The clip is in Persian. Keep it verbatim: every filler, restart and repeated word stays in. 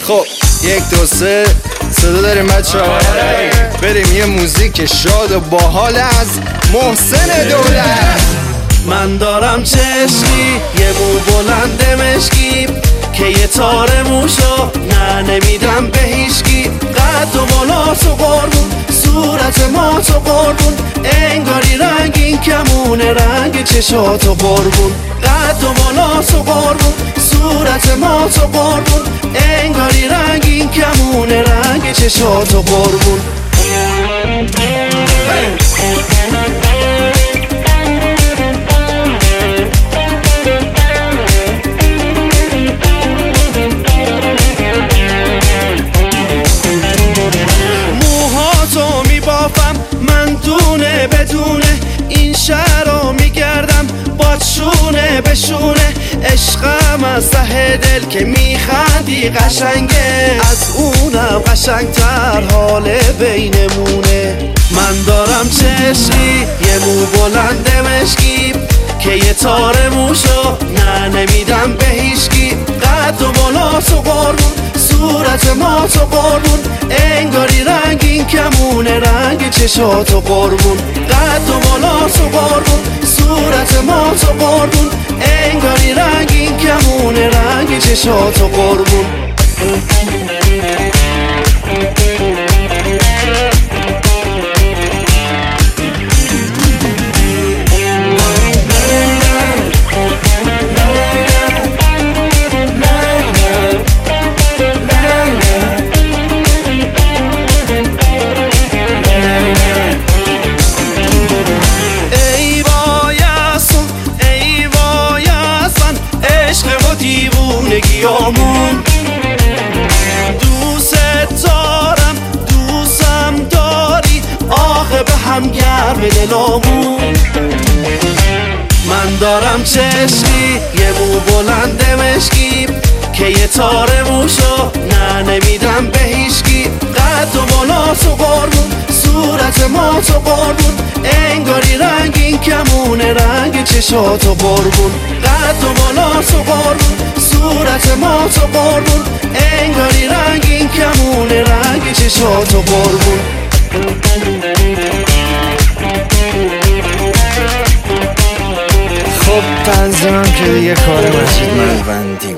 خب یک دو سه صدا داریم بچه ها، بریم یه موزیک شاد و باحال از محسن دولت. من دارم چشمی یه مو بلند مشکی که یه تار موشو نه نمیدم به هیچکی. قد و بالا تو قربون، صورت ما تو قربون، انگاری رنگین کمونه رنگ چشاتو قربون. قد و بالا تو قربون، صورت ما تو قربون، انگاری رنگین کمونه رنگ چشاتو قربون. موهاتو میبافم من دونه بدونه، این شهر رو میگردم با شونه به شونه. عشقم از ته دل که میخندی قشنگه، از اونم قشنگتر حال بینمونه. من دارم چشمی یه مو بلند مشکی که یه تار موشو نه نمیدم به هیچکی. قد و بالا تو قربون، صورت ما تو قربون، انگاری رنگین کمونه رنگ چشاتو قربون. قد و بالا تو قربون، صورت ما تو قربون، انگاری رنگین کمونه رنگ چشاتو قربون. دیوونگیامون دوست دارم دوستم داری، آخه به هم گرم دلامون. من دارم چشمی یه مو بلند مشکی که یه تار موشو نه نمیدم به هیچکی. قد و بالا تو قربون، صورت ما تو قربون، انگاری رنگین کمونه رنگ چشاتو قربون. قد و بالا تو قربون، صورت ما تو قربون، انگاری رنگین کمونه رنگ چشاتو قربون. خب تنظیمم که دیگه کار مجید ملوندی.